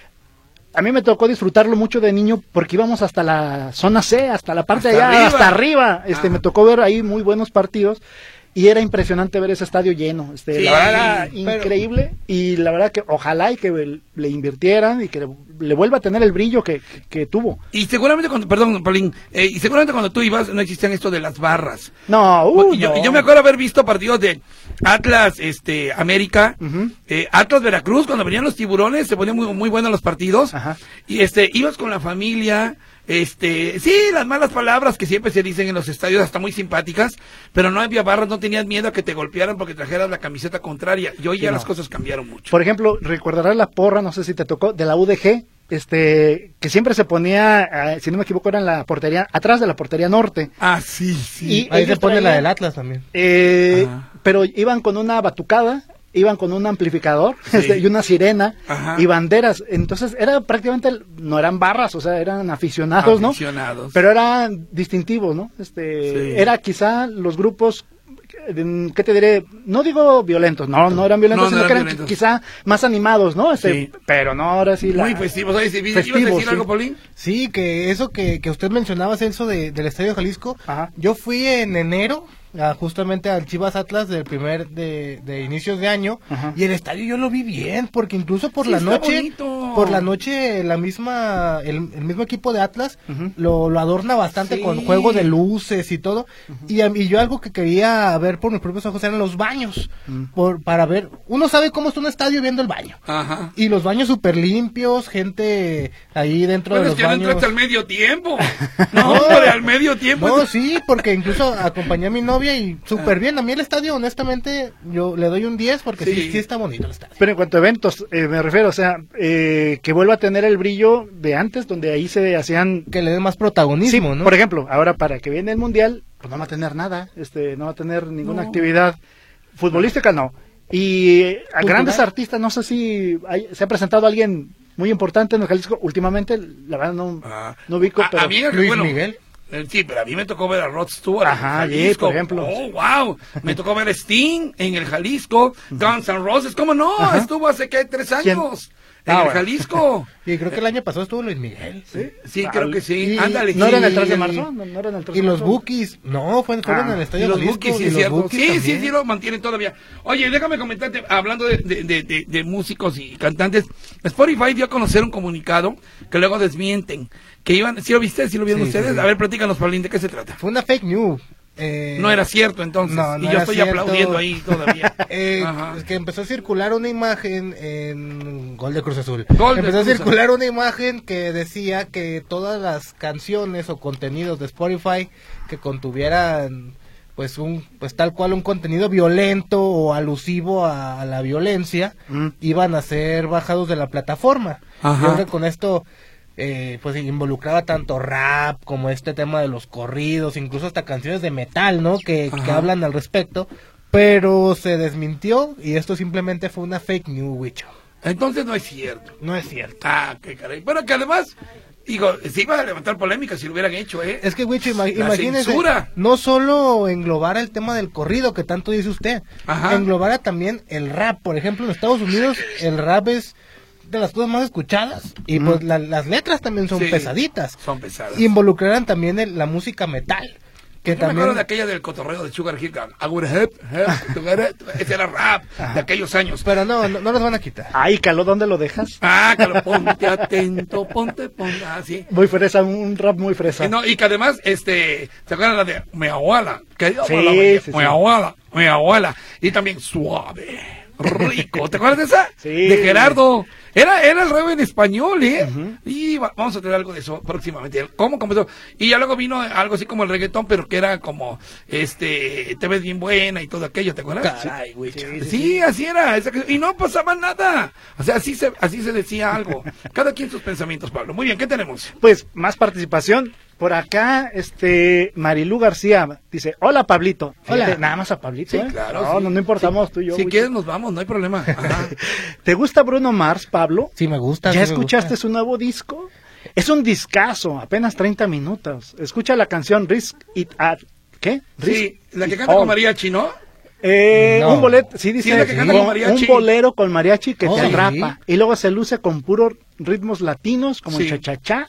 A mí me tocó disfrutarlo mucho de niño porque íbamos hasta la zona C, hasta la parte hasta de allá, arriba. hasta arriba. Este, ah. me tocó ver ahí muy buenos partidos. Y era impresionante ver ese estadio lleno, este, sí, la verdad era increíble, pero... y la verdad que ojalá y que le invirtieran y que le, le vuelva a tener el brillo que, que, que tuvo. Y seguramente cuando, perdón, Paulín, eh, y seguramente cuando tú ibas no existían esto de las barras. No, uh, yo, no. yo me acuerdo haber visto partidos de Atlas, este, América, uh-huh. eh, Atlas Veracruz, cuando venían los Tiburones, se ponían muy, muy buenos los partidos, Ajá. y este, ibas con la familia. Este, sí, las malas palabras que siempre se dicen en los estadios, hasta muy simpáticas, pero no había barras, no tenías miedo a que te golpearan porque trajeras la camiseta contraria, y hoy sí, ya no. las cosas cambiaron mucho. Por ejemplo, recordarás la porra, no sé si te tocó, de la U D G, este, que siempre se ponía, eh, si no me equivoco, era en la portería, atrás de la portería norte. Ah, sí, sí. Y ahí se pone traían, la del Atlas también. Eh, pero iban con una batucada, iban con un amplificador sí. este, y una sirena Ajá. y banderas, entonces era prácticamente, no eran barras, o sea, eran aficionados, aficionados. ¿no? Pero eran distintivos, ¿no? Este, sí. Era quizá los grupos ¿qué te diré? No digo violentos, no, no eran violentos, no, no sino eran que eran quizá más animados, ¿no? Este, sí. Pero no, ahora sí. La... Muy festivos. Oye, ¿sí, festivos, ¿ibas a decir sí. algo, Paulín? Sí, que eso que, que usted mencionaba, Celso, de, del Estadio Jalisco, Ajá. yo fui en enero, a, justamente al Chivas Atlas del primer, de, de inicios de año, Ajá. y el estadio yo lo vi bien, porque incluso por sí, la noche, bonito. por la noche, la misma, el, el mismo equipo de Atlas, uh-huh. lo, lo adorna bastante sí. con juego de luces y todo, uh-huh. y, y yo algo que quería ver por mis propios ojos eran los baños, uh-huh. por, para ver, uno sabe cómo está un estadio viendo el baño, Ajá. y los baños súper limpios, gente ahí dentro bueno, de los es que baños. no entraste al medio tiempo, no, hombre, al medio tiempo. No, sí, porque incluso acompañé a mi novia y súper bien, a mí el estadio, honestamente, yo le doy un diez porque sí, sí, sí está bonito el estadio. Pero en cuanto a eventos, eh, me refiero, o sea, eh, que vuelva a tener el brillo de antes, donde ahí se hacían... Que le den más protagonismo, sí, ¿no? Por ejemplo, ahora para que viene el Mundial, pues no va a tener nada, este, no va a tener ninguna no. actividad futbolística, no. Y eh, a grandes artistas, no sé si hay, se ha presentado alguien muy importante en el Jalisco últimamente, la verdad no, ah. no ubico, a, pero... A mí, Luis bueno, Miguel. Sí, pero a mí me tocó ver a Rod Stewart Ajá, en el Jalisco. Sí, por ejemplo. Oh, wow. Me tocó ver a Sting en el Jalisco, Guns N' Roses, ¿cómo no? Ajá. Estuvo hace, ¿qué? Tres años. ¿Quién? En ah, el bueno. Jalisco. Y creo que el año pasado estuvo Luis Miguel. Sí, sí ah, creo que sí. Y, Ándale. ¿No era en el tres de marzo? ¿No, no era en el tres de y marzo? los Bookies. No, fueron, fueron ah, en el Estadio y los Jalisco. Bookies, sí, y es cierto. Bookies Sí, también. sí, sí, lo mantienen todavía. Oye, déjame comentarte, hablando de, de, de, de, de músicos y cantantes, Spotify dio a conocer un comunicado que luego desmienten. Que iban, ¿sí lo viste? ¿Sí lo vieron sí, ustedes? Sí. A ver, platícanos, Paulín, ¿de qué se trata? Fue una fake news. Eh, no era cierto entonces, no, no y yo estoy cierto. aplaudiendo ahí todavía. eh, es que empezó a circular una imagen en Gol de Cruz Azul. Gol empezó de a circular una imagen que decía que todas las canciones o contenidos de Spotify que contuvieran pues un pues tal cual un contenido violento o alusivo a, a la violencia mm. iban a ser bajados de la plataforma. Ajá. Yo creo que con esto Eh, pues involucraba tanto rap como este tema de los corridos, incluso hasta canciones de metal, ¿no? Que, que hablan al respecto, pero se desmintió y esto simplemente fue una fake news, Wicho. Entonces no es cierto. No es cierto. Ah, qué caray. Bueno, que además, digo, se iba a levantar polémica si lo hubieran hecho, ¿eh? Es que, Wicho, ima imagínese, no solo englobara el tema del corrido que tanto dice usted, Ajá. englobara también el rap. Por ejemplo, en Estados Unidos el rap es de las cosas más escuchadas y mm. pues la, las letras también son sí, pesaditas. Son pesadas. Involucrarán también el, la música metal. Que Yo también... me acuerdo de aquella del cotorreo de Sugar Hill, I would help, help, ese era rap Ajá. de aquellos años. Pero no, no, no los van a quitar. Ay, Caló, ¿dónde lo dejas? Ah, Caló, ponte atento, ponte, ponte, así. Muy fresa, un rap muy fresa. Y, no, y que además, este, ¿se acuerdan la de mi abuela? Que sí, sí, sí, mi abuela, mi abuela. Y también suave, rico, ¿te acuerdas de esa? Sí. De Gerardo. Era, era el rap en español, ¿eh? Uh-huh. Y va, vamos a tener algo de eso próximamente. ¿Cómo comenzó? Y ya luego vino algo así como el reggaetón, pero que era como, este, te ves bien buena y todo aquello, ¿te acuerdas? Caray, güey. Sí, sí, sí, así era. Esa, y no pasaba nada. O sea, así se, así se decía algo. Cada quien sus pensamientos, Pablo. Muy bien, ¿qué tenemos? Pues, más participación. Por acá, este, Marilú García dice, hola, Pablito. Hola. Fíjate, nada más a Pablito, Sí, ¿eh? claro. No, sí. no, no importamos sí. tú y yo. Si güey. quieres nos vamos, no hay problema. Ajá. ¿Te gusta Bruno Mars, Pablo? Sí, me gusta. ¿Ya sí escuchaste me gusta. su nuevo disco? Es un discazo, apenas treinta minutos. Escucha la canción Risk It At... ¿Qué? Risk Sí, la que canta All. con mariachi, ¿no? Eh, No. Un boleto, sí dice, Sí, la que canta un, con mariachi. un bolero con mariachi que Oh, te sí. atrapa. Y luego se luce con puros ritmos latinos, como Sí. el cha-cha-cha.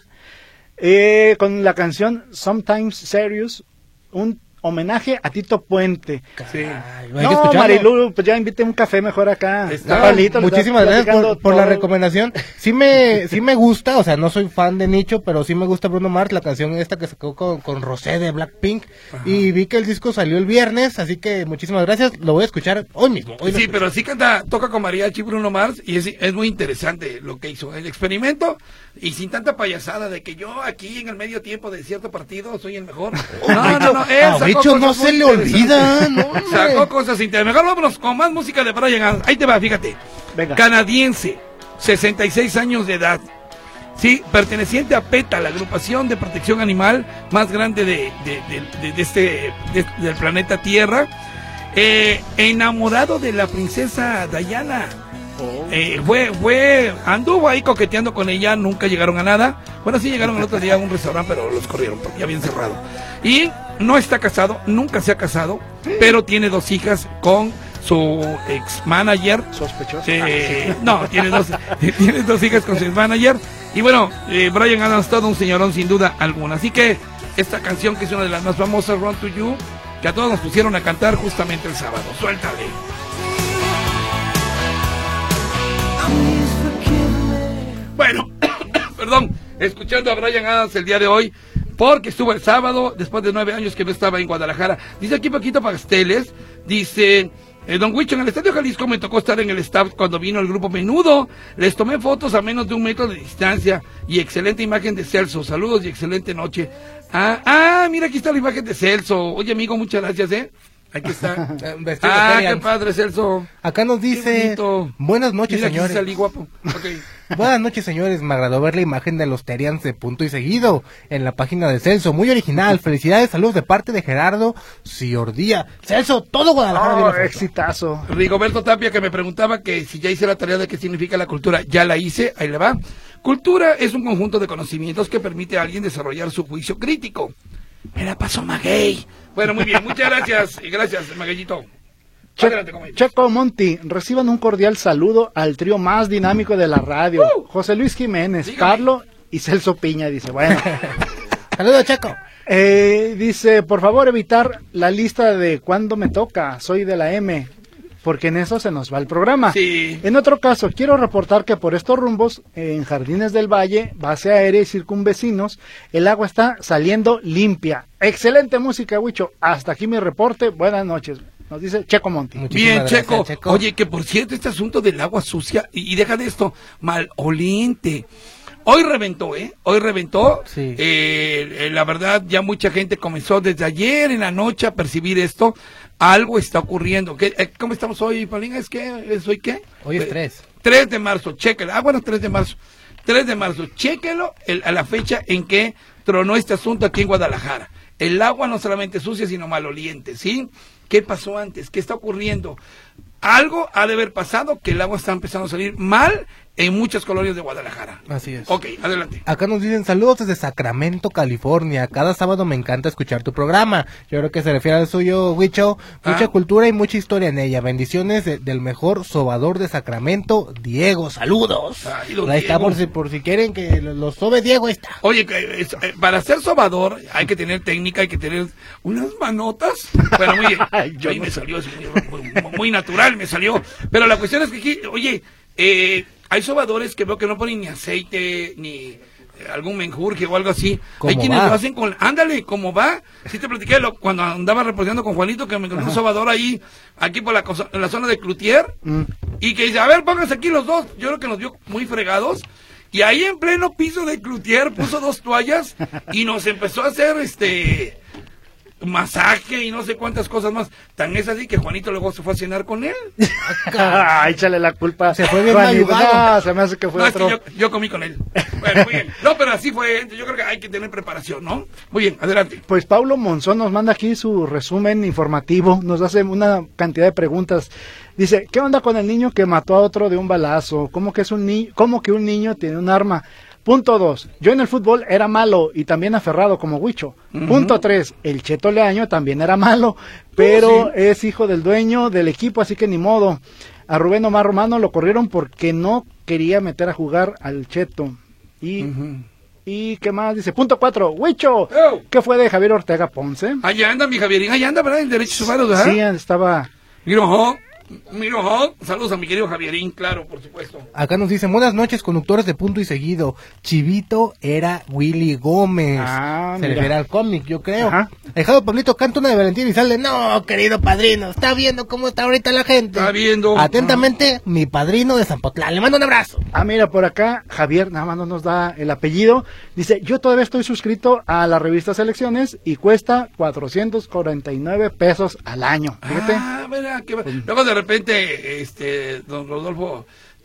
Eh, con la canción Sometimes Serious, un homenaje a Tito Puente. Sí. Ay, hay que No, escucharlo. Marilu, pues ya invité un café mejor acá. Está. No, Pablito, le muchísimas está gracias por, platicando por la todo. recomendación. Sí me, sí me gusta, o sea, no soy fan de Nicho, pero sí me gusta Bruno Mars, la canción esta que sacó con, con Rosé de Blackpink. Ajá. Y vi que el disco salió el viernes, así que muchísimas gracias. Lo voy a escuchar hoy mismo. Hoy Sí, pero sí canta, toca con mariachi Bruno Mars y es, es muy interesante lo que hizo. El experimento y sin tanta payasada de que yo aquí en el medio tiempo de cierto partido soy el mejor. No, no, no, él A sacó Bicho no cosas se muy le olvida, ¿no? hombre? Sacó cosas interesantes. Mejor vámonos con más música de Bryan Adams. Ahí te va, fíjate. Venga. Canadiense, sesenta y seis años de edad. Sí, perteneciente a PETA, la agrupación de protección animal más grande de, de, de, de, de este de, del planeta Tierra. Eh, enamorado de la princesa Diana. Oh. Eh, fue, fue, anduvo ahí coqueteando con ella, nunca llegaron a nada. Bueno, sí llegaron el otro día a un restaurante, pero los corrieron porque ya habían cerrado. Y no está casado, nunca se ha casado, pero tiene dos hijas con su ex manager. Sospechoso. Eh, ah, sí. No, tiene dos, tiene dos hijas con su ex manager. Y bueno, eh, Bryan Adams, todo un señorón sin duda alguna. Así que esta canción, que es una de las más famosas, Run to You, que a todos nos pusieron a cantar justamente el sábado. Suéltale. Bueno, perdón, escuchando a Bryan Adams el día de hoy, porque estuvo el sábado, después de nueve años que no estaba en Guadalajara. Dice aquí Paquito Pasteles, dice... Eh, Don Huicho, en el Estadio Jalisco me tocó estar en el staff cuando vino el grupo Menudo. Les tomé fotos a menos de un metro de distancia y excelente imagen de Celso. Saludos y excelente noche. Ah, ah, mira, aquí está la imagen de Celso. Oye, amigo, muchas gracias, ¿eh? Aquí está. Ah, qué padre, Celso. Acá nos dice, buenas noches, mira, señores. Salí guapo. Okay. Buenas noches, señores. Me agradó ver la imagen de los Terians de punto y seguido en la página de Celso. Muy original. Felicidades, saludos de parte de Gerardo Ciordía. Celso, todo Guadalajara. Oh, exitazo. Rigoberto Tapia, que me preguntaba que si ya hice la tarea de qué significa la cultura. Ya la hice, ahí le va. Cultura es un conjunto de conocimientos que permite a alguien desarrollar su juicio crítico. Me la pasó Maguey. Bueno, muy bien, muchas gracias. Y gracias, Magueyito. Che Checo Monti, reciban un cordial saludo al trío más dinámico de la radio. Uh, José Luis Jiménez, dígame. Carlo y Celso Piña, dice, bueno. Saludos, Checo. Eh, dice, por favor, evitar la lista de cuándo me toca, soy de la M, porque en eso se nos va el programa. Sí. En otro caso, quiero reportar que por estos rumbos, en Jardines del Valle, base aérea y circunvecinos, el agua está saliendo limpia. Excelente música, Huicho. Hasta aquí mi reporte. Buenas noches. Nos dice Checo Monti. Muchísimas Bien, gracias, Checo. Checo. Oye, que por cierto, este asunto del agua sucia, y, y deja de esto, maloliente. Hoy reventó, ¿eh? Hoy reventó. Sí. Eh, eh, la verdad, ya mucha gente comenzó desde ayer en la noche a percibir esto. Algo está ocurriendo. ¿Qué, eh, ¿Cómo estamos hoy, Paulina? ¿Es que ¿Es hoy qué? Hoy es tres. tres de marzo, chéquelo. Ah, bueno, tres de marzo. tres de marzo, chéquelo el, a la fecha en que tronó este asunto aquí en Guadalajara. El agua no solamente sucia, sino maloliente, ¿sí? ¿Qué pasó antes? ¿Qué está ocurriendo? Algo ha de haber pasado que el agua está empezando a salir mal en muchas colonias de Guadalajara. Así es. Ok, adelante. Acá nos dicen saludos desde Sacramento, California. Cada sábado me encanta escuchar tu programa. Yo creo que se refiere al suyo, Huicho. Mucha ah. cultura y mucha historia en ella. Bendiciones de, del mejor sobador de Sacramento, Diego. Saludos. Ay, ahí está, por si, por si quieren que lo, lo sobe Diego, ahí está. Oye, eh, eh, para ser sobador hay que tener técnica, hay que tener unas manotas. Pero muy bien. Ay, yo ahí no me sé. salió así, muy, muy natural me salió. Pero la cuestión es que aquí, oye, eh... hay sobadores que veo que no ponen ni aceite, ni eh, algún menjurje o algo así. Hay quienes va? lo hacen con... Ándale, ¿cómo va? Sí te platiqué lo, cuando andaba reporteando con Juanito, que me encontré un sobador ahí, aquí por la, en la zona de Cloutier, mm. y que dice, a ver, pónganse aquí los dos. Yo creo que nos vio muy fregados. Y ahí en pleno piso de Cloutier puso dos toallas y nos empezó a hacer este... masaje y no sé cuántas cosas más. Tan es así que Juanito luego se fue a cenar con él. Ah, échale la culpa. Se fue bien ayudado. No, se me hace que fue no, otro. Es que yo, yo comí con él. Bueno, muy bien. No, pero así fue. Yo creo que hay que tener preparación, ¿no? Muy bien, adelante. Pues Paulo Monzón nos manda aquí su resumen informativo. Nos hace una cantidad de preguntas. Dice, ¿qué onda con el niño que mató a otro de un balazo? ¿Cómo que es un niño? ¿Cómo que un niño tiene un arma? Punto dos, yo en el fútbol era malo y también aferrado como Huicho. Uh-huh. Punto tres, el Cheto Leaño también era malo, pero uh, sí. es hijo del dueño del equipo, así que ni modo. A Rubén Omar Romano lo corrieron porque no quería meter a jugar al Cheto. Y... Uh-huh. ¿Y qué más? Dice, punto cuatro, Huicho, oh. ¿qué fue de Javier Ortega Ponce? Allá anda mi Javierín, allá anda, ¿verdad? En Derechos Humanos, ¿verdad? Sí, estaba... Mira, ojo. Miro, oh, saludos a mi querido Javierín, claro, por supuesto. Acá nos dicen, buenas noches, conductores de Punto y Seguido. Chivito era Willy Gómez. Ah, Se refiere al cómic, yo creo. Dejado Pablito canta una de Valentín y sale, no, querido padrino, está viendo cómo está ahorita la gente. Está viendo. Atentamente, ah. mi padrino de Zapotlán. Le mando un abrazo. Ah, mira, por acá, Javier, nada más no nos da el apellido. Dice, yo todavía estoy suscrito a la revista Selecciones y cuesta cuatrocientos cuarenta y nueve pesos al año. Fíjate. Ah, mira, qué... Luego de repente, este, don Rodolfo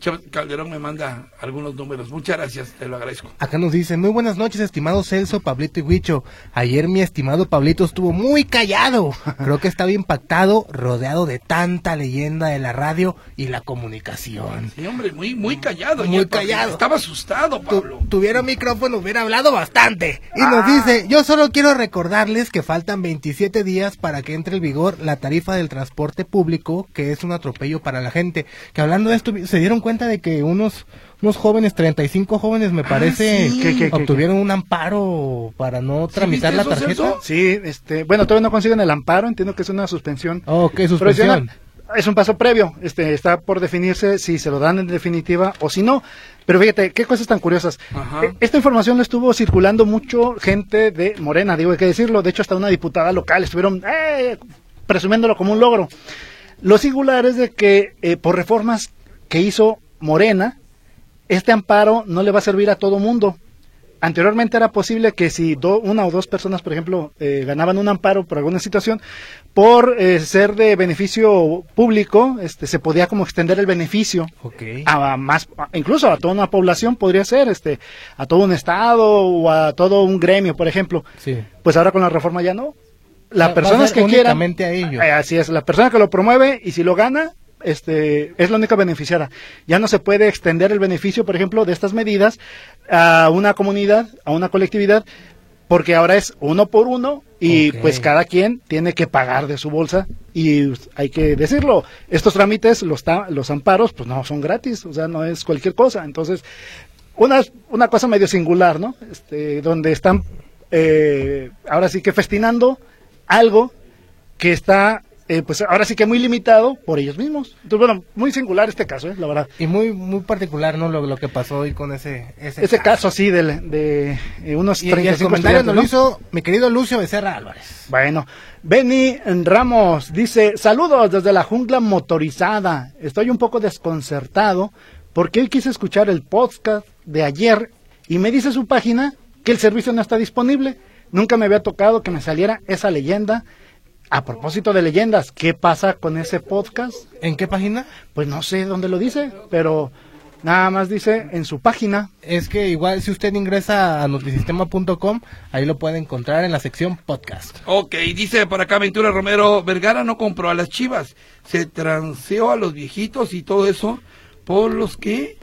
Calderón me manda algunos números. Muchas gracias, te lo agradezco. Acá nos dicen, muy buenas noches, estimado Celso, Pablito y Huicho. Ayer mi estimado Pablito estuvo muy callado. Creo que estaba impactado, rodeado de tanta leyenda de la radio y la comunicación. Sí, hombre, muy, muy callado. Muy callado. Estaba asustado, Pablo. Tu, tuviera micrófono, hubiera hablado bastante. Y ah. nos dice, yo solo quiero recordarles que faltan veintisiete días para que entre en vigor la tarifa del transporte público, que es un atropello para la gente. Que hablando de esto, se dieron cuenta de que unos unos jóvenes, treinta y cinco jóvenes me parece, ah, sí. ¿Qué, qué, obtuvieron qué, qué? un amparo para no tramitar ¿Sí, la eso, tarjeta. Celso? Sí, este, bueno, todavía no consiguen el amparo, entiendo que es una suspensión. Oh, ¿qué suspensión? Es un paso previo, este, está por definirse si se lo dan en definitiva o si no. Pero fíjate, qué cosas tan curiosas. Ajá. Esta información la estuvo circulando mucho gente de Morena, digo, hay que decirlo. De hecho, hasta una diputada local estuvieron eh, presumiéndolo como un logro. Lo singular es de que eh, por reformas que hizo Morena, este amparo no le va a servir a todo mundo. Anteriormente era posible que si do, una o dos personas, por ejemplo, eh, ganaban un amparo por alguna situación, por eh, ser de beneficio público, este, se podía como extender el beneficio okay. a, a más, a, incluso a toda una población podría ser, este, a todo un estado o a todo un gremio, por ejemplo. Sí. Pues ahora con la reforma ya no. Las va, personas va que quieran, a ellos. Eh, así es, la persona que lo promueve y si lo gana, este, es la única beneficiaria. Ya no se puede extender el beneficio, por ejemplo, de estas medidas a una comunidad, a una colectividad, porque ahora es uno por uno y okay. pues cada quien tiene que pagar de su bolsa y hay que decirlo, estos trámites, los, los amparos, pues no son gratis, o sea, no es cualquier cosa. Entonces, una, una cosa medio singular, ¿no? Este, donde están eh, ahora sí que festinando algo que está Eh, pues ahora sí que muy limitado por ellos mismos. Entonces, bueno, muy singular este caso, ¿eh? La verdad. Y muy muy particular, ¿no? Lo, lo que pasó hoy con ese Ese, ese caso, caso así, de, de eh, unos y, treinta y cinco y el comentario nos ¿no? lo hizo mi querido Lucio Becerra Álvarez. Bueno, Benny Ramos dice, saludos desde la jungla motorizada. Estoy un poco desconcertado porque hoy quise escuchar el podcast de ayer y me dice su página que el servicio no está disponible. Nunca me había tocado que me saliera esa leyenda. A propósito de leyendas, ¿qué pasa con ese podcast? ¿En qué página? Pues no sé dónde lo dice, pero nada más dice en su página. Es que igual si usted ingresa a notisistema punto com, ahí lo puede encontrar en la sección podcast. Ok, dice por acá Ventura Romero, Vergara no compró a las Chivas, se transeó a los viejitos y todo eso por los que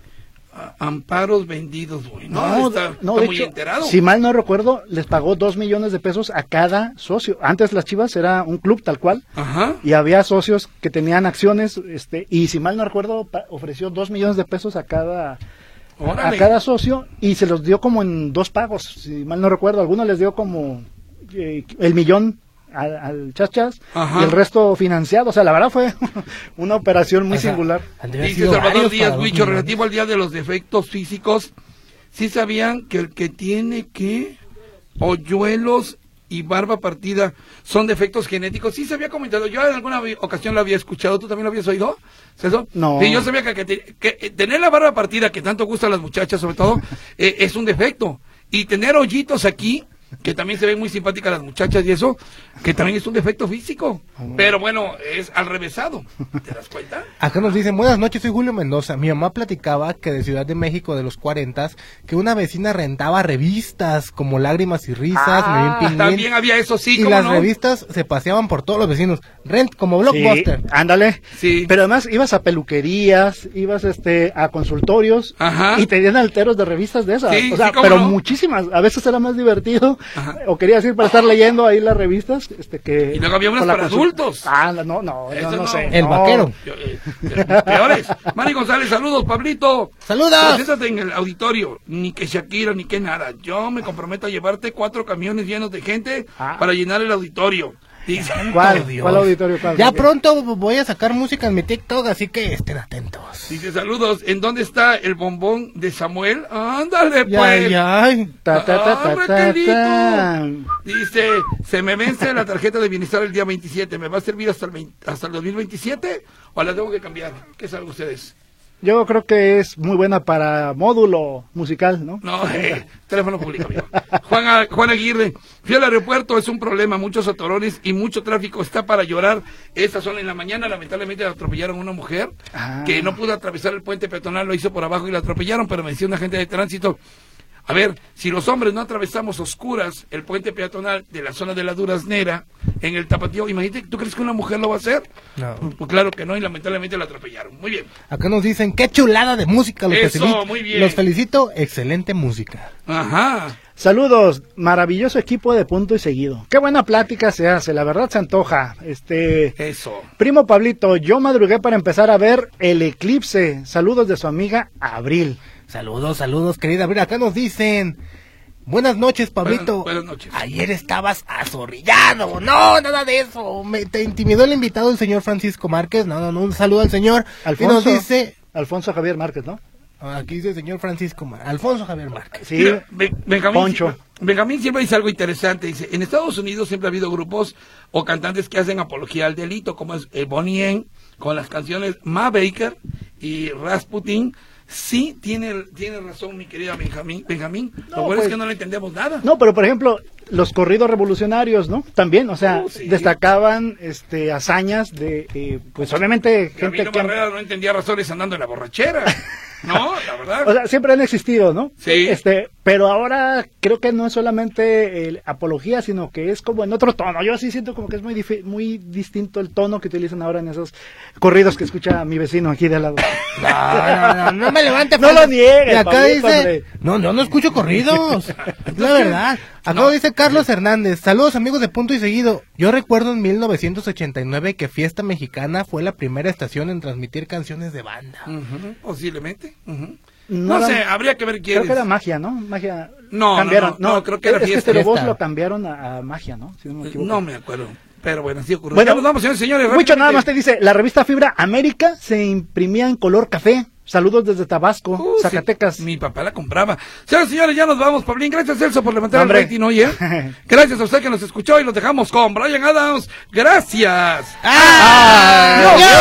amparos vendidos, güey. No, no, está, no, está de muy hecho, enterado. Si mal no recuerdo, les pagó dos millones de pesos a cada socio. Antes las Chivas era un club tal cual. Ajá. Y había socios que tenían acciones, este, y si mal no recuerdo, pa- ofreció dos millones de pesos a cada Órale. a cada socio y se los dio como en dos pagos, si mal no recuerdo. Algunos les dio como eh, el millón al, al Chachas y el resto financiado. O sea, la verdad fue una operación muy o sea, singular. Dice Salvador Díaz Huicho, relativo al día de los defectos físicos, ¿sí sabían que el que tiene que hoyuelos y barba partida son defectos genéticos? Sí se había comentado, yo en alguna ocasión lo había escuchado, ¿tú también lo habías oído, César? No. Sí, yo sabía que, que, que tener la barba partida, que tanto gusta a las muchachas sobre todo, eh, es un defecto, y tener hoyitos aquí, que también se ven muy simpáticas las muchachas y eso, que también es un defecto físico, pero bueno, es al revésado, ¿te das cuenta? Acá nos dicen, buenas noches, soy Julio Mendoza. Mi mamá platicaba que de Ciudad de México de los cuarentas, que una vecina rentaba revistas como Lágrimas y Risas, ah, Pingüín, también había eso, sí, y ¿cómo las no? revistas se paseaban por todos los vecinos, rent como Blockbuster. Sí, ándale. Sí. Pero además ibas a peluquerías, ibas este a consultorios. Ajá. Y te dieron alteros de revistas de esas. Sí, o sea, sí, ¿cómo pero no? muchísimas. A veces era más divertido. Ajá. O querías ir para estar leyendo ahí las revistas, este que Y luego había unas con la para consul- adultos. Ah, no, no, no, Eso no, no. sé. El no. vaquero. Yo, eh, eh, peores. Mari González, saludos, Pablito. ¡Saludos! Preséntate en el auditorio. Ni que Shakira, ni que nada. Yo me comprometo a llevarte cuatro camiones llenos de gente Ah. para llenar el auditorio. Dice, ¿Cuál? Dios. ¿Cuál auditorio? ¿Cuál? Ya pronto voy a sacar música en mi TikTok, así que estén atentos. dice, saludos. ¿En dónde está el bombón de Samuel? Ándale, Ya, pues. ya. Ta, ta, ta, Ah, ta, ta, Raquelito. ta. Dice, se me vence la tarjeta de bienestar el día veintisiete. ¿Me va a servir hasta el, veinte hasta el dos mil veintisiete? ¿O la tengo que cambiar? ¿Qué saben ustedes? Yo creo que es muy buena para módulo musical, ¿no? No, eh, teléfono público, amigo. Juan, Juan Aguirre, fui al aeropuerto, es un problema, muchos atorones y mucho tráfico, está para llorar. Esta zona en la mañana, lamentablemente atropellaron a una mujer ah. que no pudo atravesar el puente peatonal, lo hizo por abajo y la atropellaron, pero me decía un agente de tránsito, a ver, si los hombres no atravesamos oscuras el puente peatonal de la zona de la Duraznera, en el Tapatío, imagínate, ¿tú crees que una mujer lo va a hacer? No. Pues, pues claro que no, y lamentablemente la atropellaron. Muy bien. Acá nos dicen, qué chulada de música. Los Eso, felicito. muy bien. Los felicito, excelente música. Ajá. Saludos, maravilloso equipo de Punto y Seguido. Qué buena plática se hace, la verdad se antoja. Este, Eso. Primo Pablito, yo madrugué para empezar a ver el eclipse. Saludos de su amiga Abril. Saludos, saludos, querida Abril. Acá nos dicen, buenas noches, Pablito. Buenas, buenas noches. Ayer estabas azorrillado. No, nada de eso. Me, te intimidó el invitado, el señor Francisco Márquez. No, no, no, un saludo al señor. Alfonso, y nos dice, Alfonso Javier Márquez, ¿no? Aquí dice el señor Francisco Márquez. Alfonso Javier Márquez. Sí, Mira, Benjamín, Poncho. Benjamín siempre dice algo interesante. Dice, en Estados Unidos siempre ha habido grupos o cantantes que hacen apología al delito, como es eh, Bonnie M, con las canciones Ma Baker y Rasputin. Sí, tiene, tiene razón, mi querida Benjamín. Benjamín, no, lo bueno pues, es que no le entendemos nada. No, pero por ejemplo, los corridos revolucionarios, ¿no? También, o sea, oh, sí. destacaban este hazañas de, eh, pues obviamente, gente Camilo que... Barrera no entendía razones andando en la borrachera. No, la verdad. O sea, siempre han existido, ¿no? Sí. Este, pero ahora creo que no es solamente el apología, sino que es como en otro tono. Yo sí siento como que es muy dif- muy distinto el tono que utilizan ahora en esos corridos que escucha mi vecino aquí de al lado. No, no, no, no me levante. No lo niegues. Y acá Pablito, dice, hombre. no, no, no escucho corridos. Es la verdad. Acá no. Dice Carlos Hernández, saludos amigos de Punto y Seguido. Yo recuerdo en mil novecientos ochenta y nueve que Fiesta Mexicana fue la primera estación en transmitir canciones de banda. Uh-huh, posiblemente. Uh-huh. No, no era, sé, habría que ver quién Creo es. que era Magia, ¿no? Magia. No, cambiaron. no, no, no, creo que era es Fiesta. que Estereovoz Fiesta. lo cambiaron a, a Magia, ¿no? Si no me equivoco. No me acuerdo. Pero bueno, así ocurrió. Bueno, ya, vamos, señores, señores. Mucho nada más te dice, la revista Fibra América se imprimía en color café. Saludos desde Tabasco, Uh, Zacatecas. Sí, mi papá la compraba. Señores, señores, ya nos vamos, Pablín. Gracias, Celso, por levantar Hombre. el rating hoy, ¿eh? Gracias a usted que nos escuchó y los dejamos con Bryan Adams. Gracias. ¡Ah! ¡Adiós!